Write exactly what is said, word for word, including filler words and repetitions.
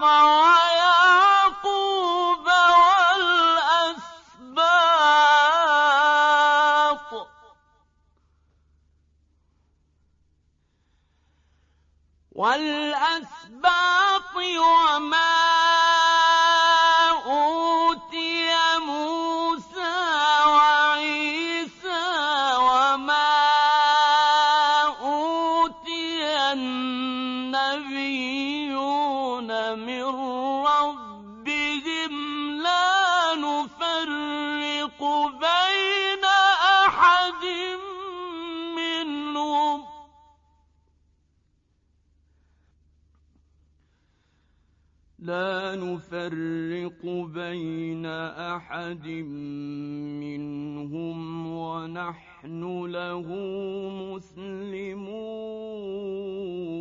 ويعقوب والأسباط والأسباط وما أوتي موسى وعيسى وما أوتي النبيون من ربهم لا نفرق بين أحد منهم لا نفرق بين أحد منهم ونحن له مسلمون